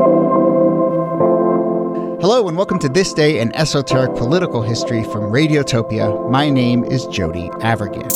Hello and welcome to This Day in Esoteric Political History from Radiotopia. My name is Jody Avirgan.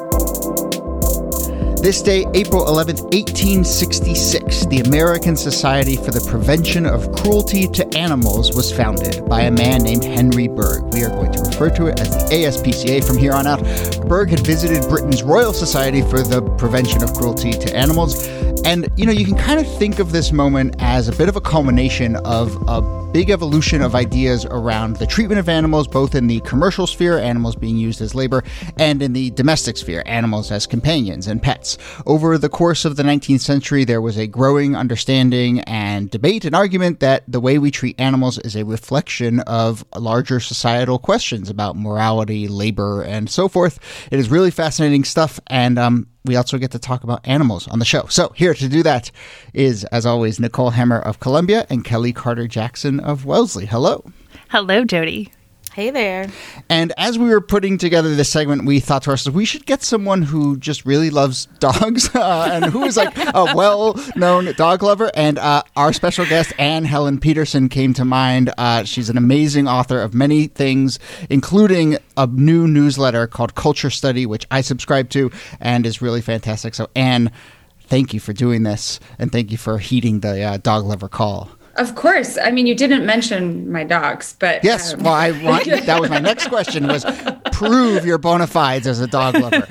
This day, April 11th, 1866, the American Society for the Prevention of Cruelty to Animals was founded by a man named Henry Bergh. We are going to refer to it as the ASPCA from here on out. Bergh had visited Britain's Royal Society for the Prevention of Cruelty to Animals. And, you can kind of think of this moment as a bit of a culmination of a big evolution of ideas around the treatment of animals, both in the commercial sphere, animals being used as labor, and in the domestic sphere, animals as companions and pets. Over the course of the 19th century, there was a growing understanding and debate and argument that the way we treat animals is a reflection of larger societal questions about morality, labor, and so forth. It is really fascinating stuff, and we also get to talk about animals on the show. So here to do that is, as always, Nicole Hammer of Columbia and Kelly Carter-Jackson of Wellesley. Hello. Hello, Jody. Hey there. And as we were putting together this segment, we thought to ourselves, we should get someone who just really loves dogs and who is like a well-known dog lover. And our special guest, Anne Helen Petersen, came to mind. She's an amazing author of many things, including a new newsletter called Culture Study, which I subscribe to and is really fantastic. So, Anne, thank you for doing this, and thank you for heeding the dog lover call. Of course. I mean, you didn't mention my dogs, but... Yes, well, that was my next question, was prove your bona fides as a dog lover.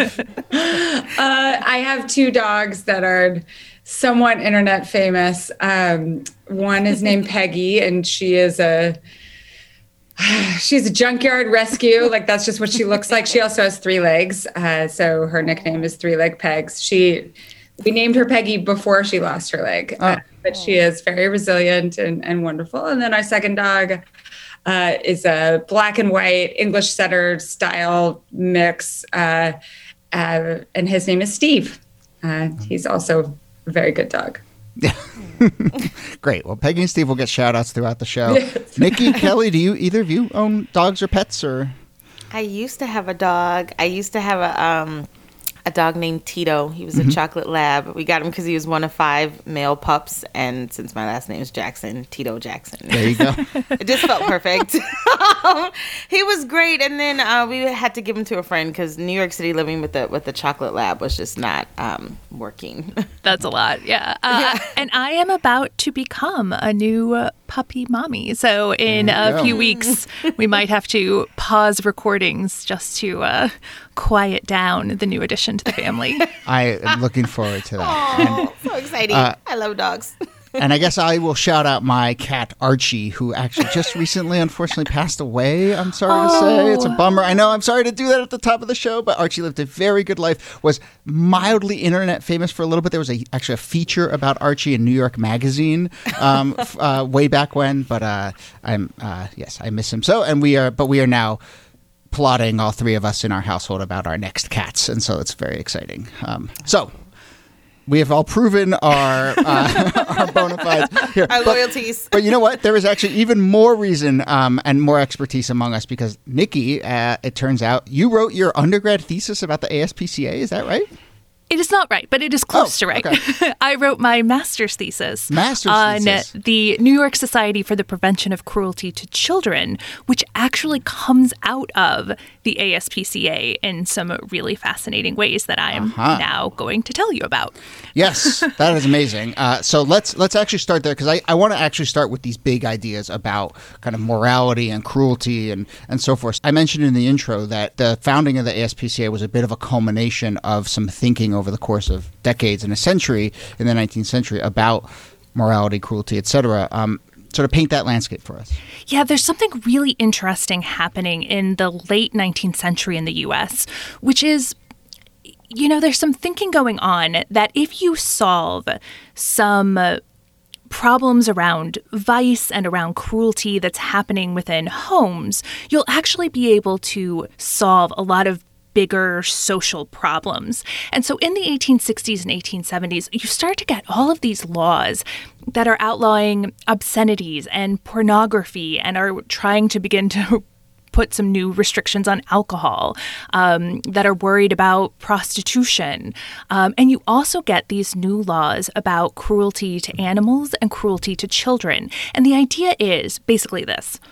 I have two dogs that are somewhat internet famous. One is named Peggy, and she's a junkyard rescue. Like, that's just what she looks like. She also has three legs, so her nickname is Three Leg Pegs. We named her Peggy before she lost her leg, but she is very resilient and wonderful. And then our second dog is a black and white English setter style mix, and his name is Steve. He's also a very good dog. Yeah. Great. Well, Peggy and Steve will get shout outs throughout the show. Yes. Nikki, Kelly, do either of you own dogs or pets? Or I used to have a dog. I used to have a dog named Tito. He was a chocolate lab. We got him because he was one of 5 male pups, and since my last name is Jackson, Tito Jackson. There you go. It just felt perfect. He was great, and then we had to give him to a friend because New York City living with the chocolate lab was just not working. That's a lot, yeah. And I am about to become a new puppy mommy, so in a few weeks we might have to pause recordings just to quiet down the new addition to the family. I am looking forward to that. Oh, so exciting. I love dogs. And I guess I will shout out my cat, Archie, who actually just recently, unfortunately, passed away. I'm sorry to say. It's a bummer. I know I'm sorry to do that at the top of the show, but Archie lived a very good life, was mildly internet famous for a little bit. There was actually a feature about Archie in New York Magazine way back when, but yes, I miss him so. And we are now plotting, all three of us in our household, about our next cats, and so it's very exciting. So we have all proven our bona fides here. Our loyalties. But you know what? There is actually even more reason and more expertise among us, because Nikki, it turns out, you wrote your undergrad thesis about the ASPCA. Is that right? It is not right, but it is close to right. Okay. I wrote my master's thesis on the New York Society for the Prevention of Cruelty to Children, which actually comes out of the ASPCA in some really fascinating ways that I am now going to tell you about. Yes, that is amazing. So let's actually start there, because I want to actually start with these big ideas about kind of morality and cruelty and so forth. I mentioned in the intro that the founding of the ASPCA was a bit of a culmination of some thinking over the course of decades and a century in the 19th century about morality, cruelty, etc. Sort of paint that landscape for us. Yeah, there's something really interesting happening in the late 19th century in the U.S., which is, there's some thinking going on that if you solve some problems around vice and around cruelty that's happening within homes, you'll actually be able to solve a lot of bigger social problems. And so in the 1860s and 1870s, you start to get all of these laws that are outlawing obscenities and pornography and are trying to begin to put some new restrictions on alcohol, that are worried about prostitution. And you also get these new laws about cruelty to animals and cruelty to children. And the idea is basically this.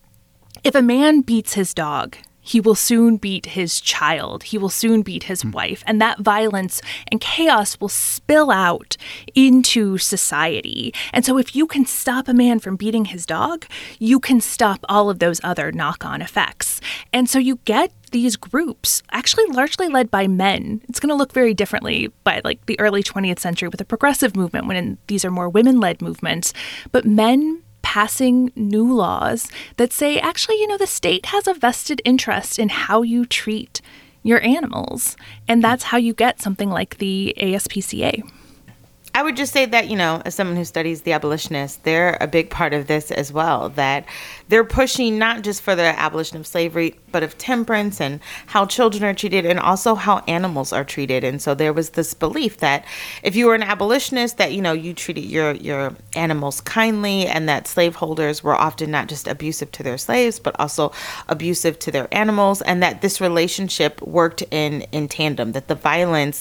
If a man beats his dog, he will soon beat his child. He will soon beat his wife. And that violence and chaos will spill out into society. And so if you can stop a man from beating his dog, you can stop all of those other knock-on effects. And so you get these groups, actually largely led by men. It's going to look very differently by like the early 20th century with the progressive movement, when these are more women-led movements. But men passing new laws that say, actually, the state has a vested interest in how you treat your animals. And that's how you get something like the ASPCA. I would just say that, as someone who studies the abolitionists, they're a big part of this as well, that they're pushing not just for the abolition of slavery, but of temperance and how children are treated and also how animals are treated. And so there was this belief that if you were an abolitionist, that, you treated your animals kindly, and that slaveholders were often not just abusive to their slaves, but also abusive to their animals, and that this relationship worked in tandem, that the violence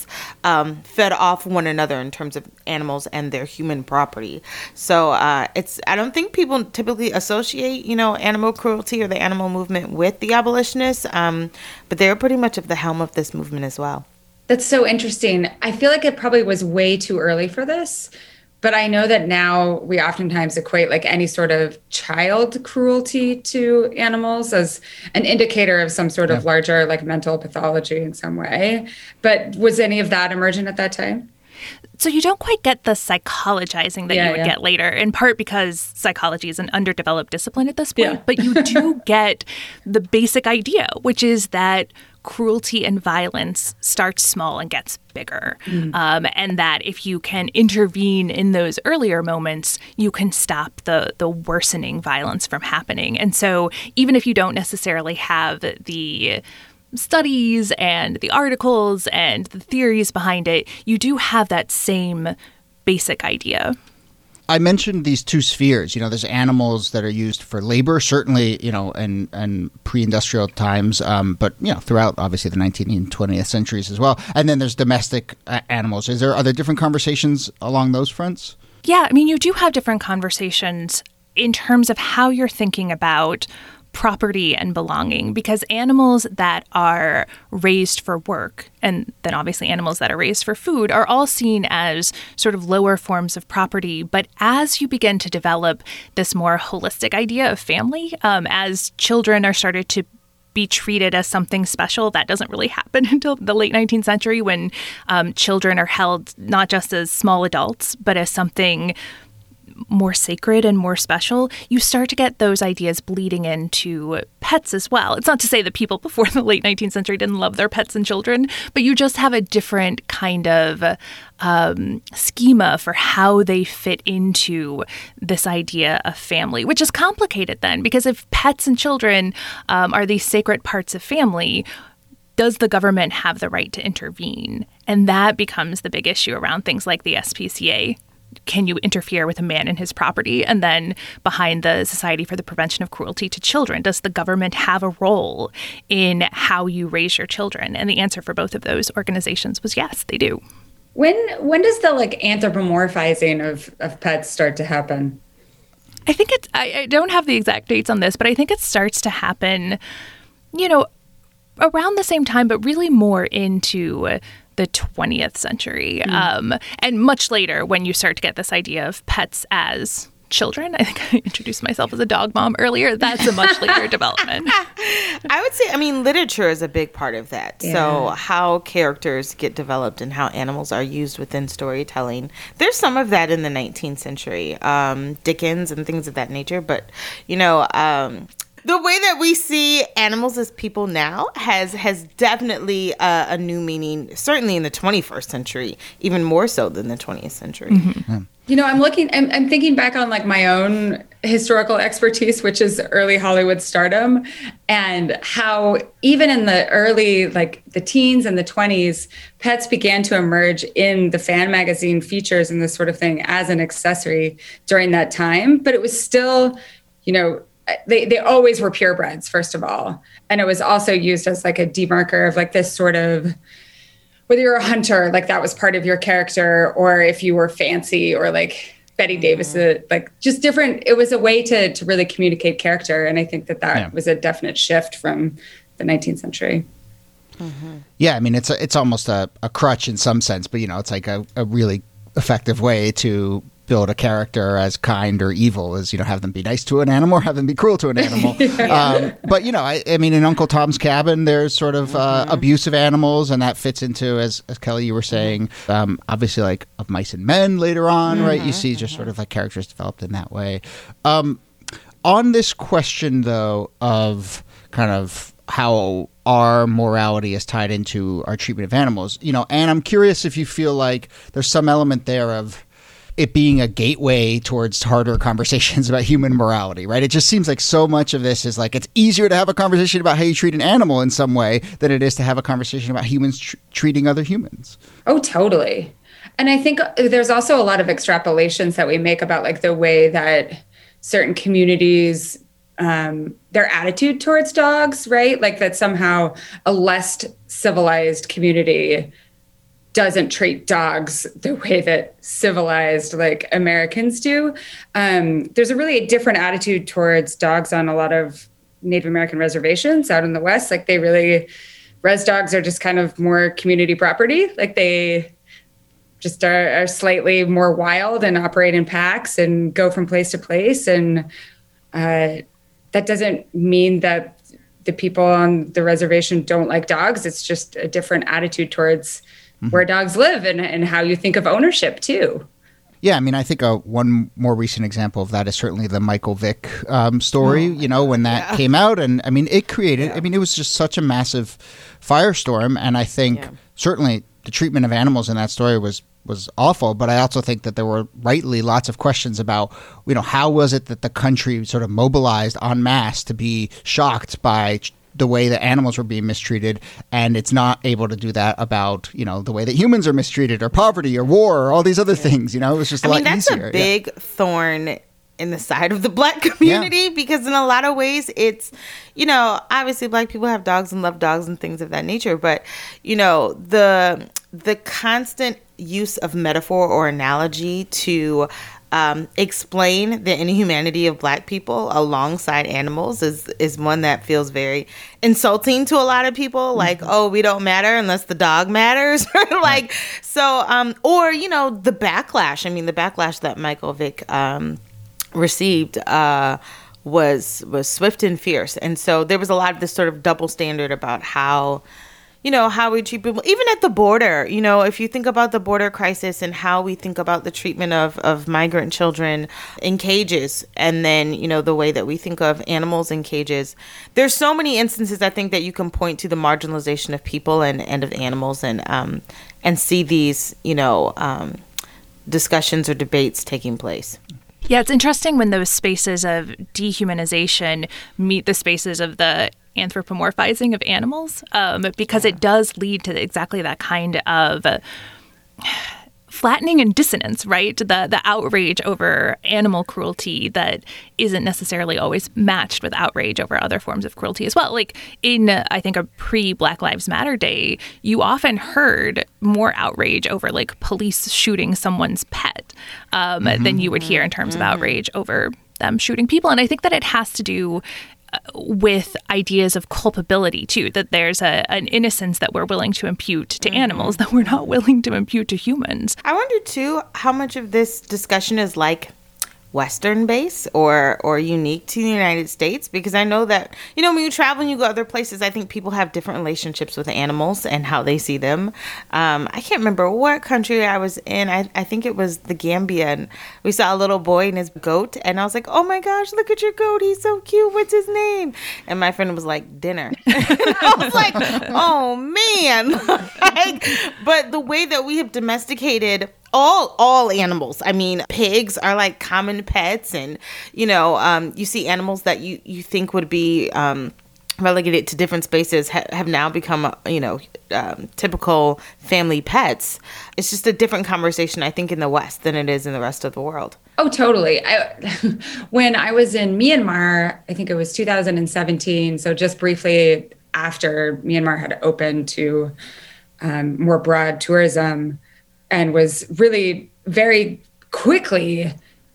fed off one another in terms of animals and their human property. So I don't think people typically associate, animal cruelty or the animal movement with the abolitionists, but they're pretty much at the helm of this movement as well. That's so interesting. I feel like it probably was way too early for this, but I know that now we oftentimes equate like any sort of child cruelty to animals as an indicator of some sort of larger like mental pathology in some way. But was any of that emergent at that time? So you don't quite get the psychologizing that you would get later, in part because psychology is an underdeveloped discipline at this point. But you do get the basic idea, which is that cruelty and violence starts small and gets bigger. And that if you can intervene in those earlier moments, you can stop the worsening violence from happening. And so even if you don't necessarily have the studies and the articles and the theories behind it, you do have that same basic idea. I mentioned these two spheres. There's animals that are used for labor, certainly, in pre-industrial times, but, throughout, obviously, the 19th and 20th centuries as well. And then there's domestic animals. Are there different conversations along those fronts? Yeah, you do have different conversations in terms of how you're thinking about property and belonging, because animals that are raised for work, and then obviously animals that are raised for food, are all seen as sort of lower forms of property. But as you begin to develop this more holistic idea of family, as children are started to be treated as something special, that doesn't really happen until the late 19th century, when children are held not just as small adults, but as something more sacred and more special, you start to get those ideas bleeding into pets as well. It's not to say that people before the late 19th century didn't love their pets and children, but you just have a different kind of schema for how they fit into this idea of family, which is complicated then, because if pets and children are these sacred parts of family, does the government have the right to intervene? And that becomes the big issue around things like the SPCA. Can you interfere with a man and his property? And then behind the Society for the Prevention of Cruelty to Children, does the government have a role in how you raise your children? And the answer for both of those organizations was yes, they do. When does the anthropomorphizing of pets start to happen? I think I don't have the exact dates on this, but I think it starts to happen, around the same time, but really more into the 20th century, and much later when you start to get this idea of pets as children. I think I introduced myself as a dog mom earlier. That's a much later development. I would say, literature is a big part of that. Yeah. So how characters get developed and how animals are used within storytelling. There's some of that in the 19th century, Dickens and things of that nature. But, the way that we see animals as people now has definitely a new meaning, certainly in the 21st century, even more so than the 20th century. Mm-hmm. I'm thinking back on my own historical expertise, which is early Hollywood stardom, and how even in the early, the teens and the 20s, pets began to emerge in the fan magazine features and this sort of thing as an accessory during that time. But it was still, they always were purebreds, first of all. And it was also used as like a demarker of like this sort of, whether you're a hunter, like that was part of your character, or if you were fancy, or like Betty Davis, like just different. It was a way to really communicate character. And I think that was a definite shift from the 19th century. Mm-hmm. Yeah, I mean, it's almost a crutch in some sense, but, it's like a really effective way to build a character as kind or evil as, have them be nice to an animal or have them be cruel to an animal. But, I mean, in Uncle Tom's Cabin, there's sort of abusive animals, and that fits into, as Kelly, you were saying, obviously like Of Mice and Men later on, right? You see just sort of like characters developed in that way. On this question, though, of kind of how our morality is tied into our treatment of animals, and I'm curious if you feel like there's some element there of it being a gateway towards harder conversations about human morality, right? It just seems like so much of this is like it's easier to have a conversation about how you treat an animal in some way than it is to have a conversation about humans treating other humans. Oh, totally. And I think there's also a lot of extrapolations that we make about like the way that certain communities, their attitude towards dogs, right? Like that somehow a less civilized community doesn't treat dogs the way that civilized like Americans do. There's a really different attitude towards dogs on a lot of Native American reservations out in the West. Like res dogs are just kind of more community property. Like they just are slightly more wild and operate in packs and go from place to place. And that doesn't mean that the people on the reservation don't like dogs. It's just a different attitude towards where dogs live and how you think of ownership too. Yeah, I mean, I think one more recent example of that is certainly the Michael Vick story, when that came out. And I mean, it created, it was just such a massive firestorm. And I think certainly the treatment of animals in that story was awful. But I also think that there were rightly lots of questions about, how was it that the country sort of mobilized en masse to be shocked by the way that animals were being mistreated, and it's not able to do that about, the way that humans are mistreated, or poverty, or war, or all these other things. It was just a lot that's easier. A big thorn in the side of the Black community, because in a lot of ways it's, obviously Black people have dogs and love dogs and things of that nature, but, the constant use of metaphor or analogy to explain the inhumanity of Black people alongside animals is one that feels very insulting to a lot of people. Like, oh, we don't matter unless the dog matters. Like, so, or, the backlash. I mean, the backlash that Michael Vick received was swift and fierce. And so there was a lot of this sort of double standard about how we treat people, even at the border. If you think about the border crisis and how we think about the treatment of migrant children in cages, and then, the way that we think of animals in cages, there's so many instances, I think, that you can point to the marginalization of people and of animals and see these, discussions or debates taking place. Yeah, it's interesting when those spaces of dehumanization meet the spaces of the anthropomorphizing of animals, because it does lead to exactly that kind of flattening and dissonance, right? The outrage over animal cruelty that isn't necessarily always matched with outrage over other forms of cruelty as well. Like in, I think, a pre-Black Lives Matter day, you often heard more outrage over like police shooting someone's pet than you would hear in terms of outrage over them shooting people. And I think that it has to do with ideas of culpability too, that there's an innocence that we're willing to impute to animals that we're not willing to impute to humans. I wonder too how much of this discussion is like Western based or unique to the United States, because I know that, when you travel and you go other places, I think people have different relationships with animals and how they see them. I can't remember what country I was in. I think it was the Gambia, and we saw a little boy and his goat, and I was like, oh my gosh, look at your goat, he's so cute, what's his name? And my friend was like, Dinner. And I was like, oh man. But the way that we have domesticated all animals. I mean, pigs are like common pets, and you see animals that you think would be relegated to different spaces have now become typical family pets. It's just a different conversation, I think, in the West than it is in the rest of the world. Oh, totally. When I was in Myanmar, I think it was 2017, so just briefly after Myanmar had opened to more broad tourism and was really very quickly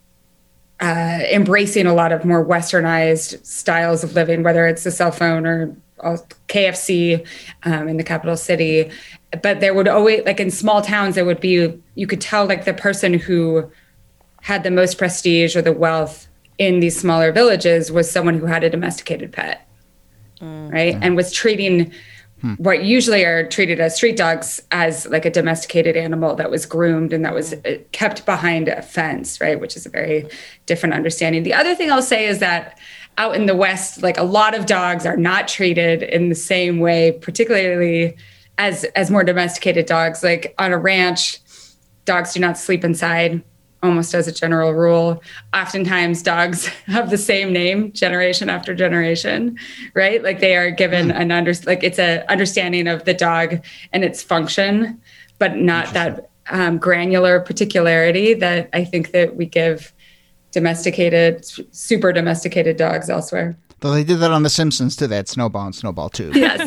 embracing a lot of more westernized styles of living, whether it's the cell phone or KFC in the capital city. But there would always, like in small towns, there would be, you could tell like the person who had the most prestige or the wealth in these smaller villages was someone who had a domesticated pet, right? And was treating what usually are treated as street dogs as like a domesticated animal that was groomed and that was kept behind a fence, right? Which is a very different understanding. The other thing I'll say is that out in the West, like a lot of dogs are not treated in the same way, particularly as more domesticated dogs. Like on a ranch, dogs do not sleep inside, almost as a general rule. Oftentimes dogs have the same name generation after generation, right? Like they are given it's an understanding of the dog and its function, but not that granular particularity that I think that we give domesticated, super domesticated dogs elsewhere. Though they did that on The Simpsons too. They had Snowball and Snowball too. Yes.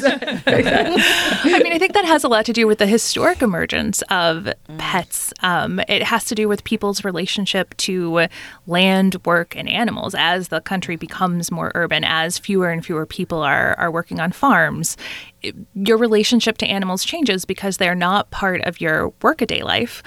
I mean, I think that has a lot to do with the historic emergence of pets. It has to do with people's relationship to land, work, and animals. As the country becomes more urban, as fewer and fewer people are working on farms, your relationship to animals changes because they're not part of your workaday life.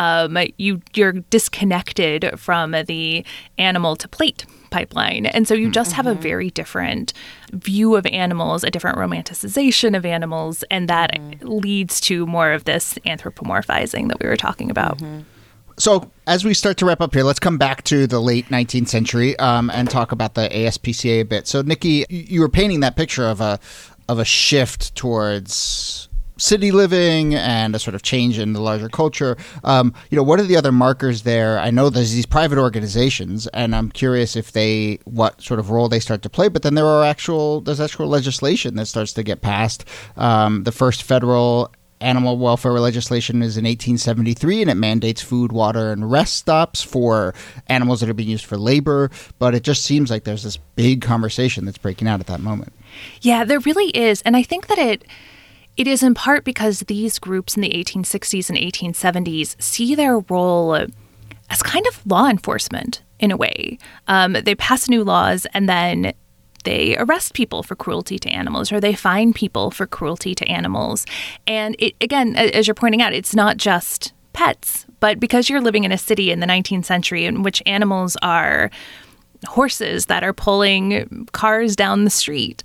You're disconnected from the animal to plate pipeline. And so you just have a very different view of animals, a different romanticization of animals, and that leads to more of this anthropomorphizing that we were talking about. So as we start to wrap up here, let's come back to the late 19th century and talk about the ASPCA a bit. So, Nikki, you were painting that picture of a shift towards city living and a sort of change in the larger culture. What are the other markers there? I know there's these private organizations, and I'm curious what sort of role they start to play. But then there's actual legislation that starts to get passed. The first federal animal welfare legislation is in 1873, and it mandates food, water, and rest stops for animals that are being used for labor. But it just seems like there's this big conversation that's breaking out at that moment. Yeah, there really is. And I think that it is in part because these groups in the 1860s and 1870s see their role as kind of law enforcement in a way. They pass new laws and then they arrest people for cruelty to animals, or they fine people for cruelty to animals. And it, again, as you're pointing out, it's not just pets, but because you're living in a city in the 19th century in which animals are horses that are pulling cars down the street.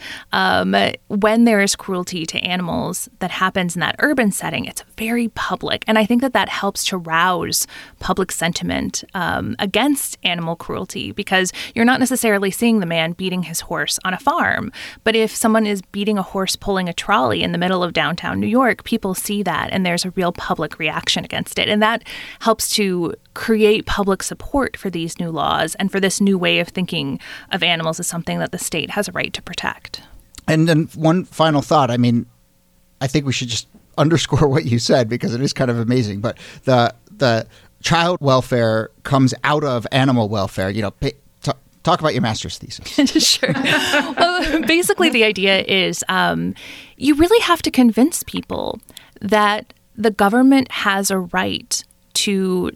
When there is cruelty to animals that happens in that urban setting, it's very public. And I think that helps to rouse public sentiment against animal cruelty, because you're not necessarily seeing the man beating his horse on a farm. But if someone is beating a horse pulling a trolley in the middle of downtown New York, people see that and there's a real public reaction against it. And that helps to create public support for these new laws and for this new way of thinking of animals as something that the state has a right to protect. And then one final thought. I mean, I think we should just underscore what you said because it is kind of amazing. But the child welfare comes out of animal welfare. Talk about your master's thesis. Sure. Well, basically, the idea is you really have to convince people that the government has a right to,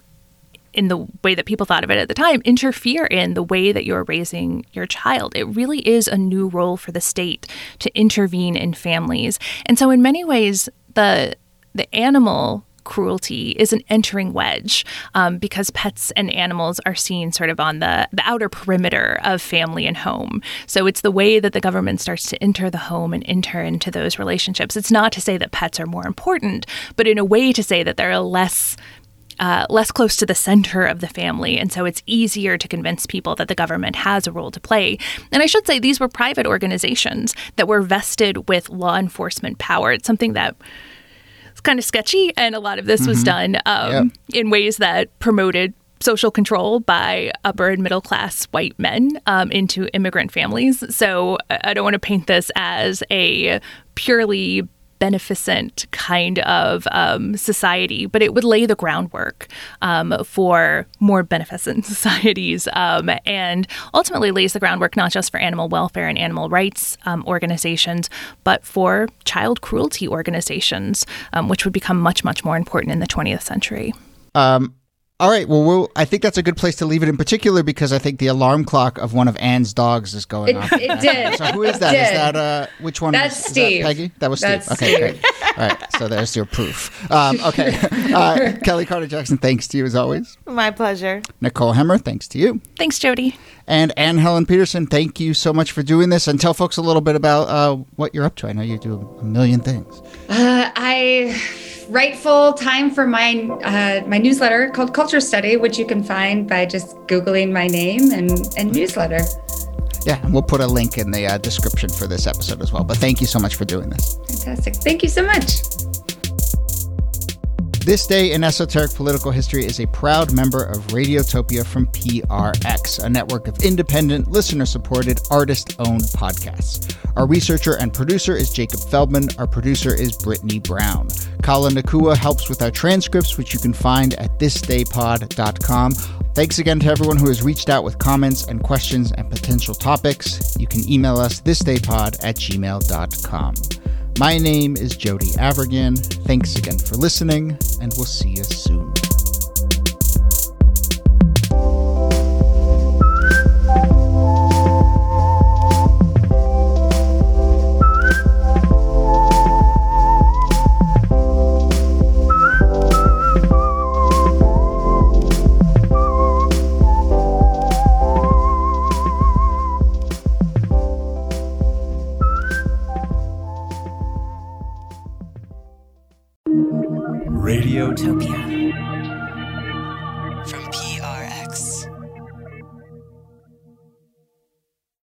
in the way that people thought of it at the time, interfere in the way that you're raising your child. It really is a new role for the state to intervene in families. And so in many ways, the animal cruelty is an entering wedge because pets and animals are seen sort of on the outer perimeter of family and home. So it's the way that the government starts to enter the home and enter into those relationships. It's not to say that pets are more important, but in a way to say that they're less close to the center of the family. And so it's easier to convince people that the government has a role to play. And I should say these were private organizations that were vested with law enforcement power. It's something that is kind of sketchy. And a lot of this was done in ways that promoted social control by upper and middle class white men into immigrant families. So I don't want to paint this as a purely beneficent kind of society, but it would lay the groundwork for more beneficent societies, and ultimately lays the groundwork not just for animal welfare and animal rights organizations, but for child cruelty organizations, which would become much, much more important in the 20th century. All right. Well, I think that's a good place to leave it, in particular because I think the alarm clock of one of Anne's dogs is going off. It did. So who is that? Is that which one? That's Steve. Is that Peggy? That was That's Steve. Okay, Steve. great. All right. So there's your proof. Okay. Kelly Carter Jackson, thanks to you as always. My pleasure. Nicole Hemmer, thanks to you. Thanks, Jody. And Anne Helen Peterson, thank you so much for doing this. And tell folks a little bit about what you're up to. I know you do a million things. I write full time for my newsletter called Culture Study, which you can find by just Googling my name and newsletter. Yeah, and we'll put a link in the description for this episode as well. But thank you so much for doing this. Fantastic. Thank you so much. This Day in Esoteric Political History is a proud member of Radiotopia from PRX, a network of independent, listener-supported, artist-owned podcasts. Our researcher and producer is Jacob Feldman. Our producer is Brittany Brown. Kala Nakua helps with our transcripts, which you can find at thisdaypod.com. Thanks again to everyone who has reached out with comments and questions and potential topics. You can email us thisdaypod@gmail.com. My name is Jody Avirgan. Thanks again for listening, and we'll see you soon. Radiotopia.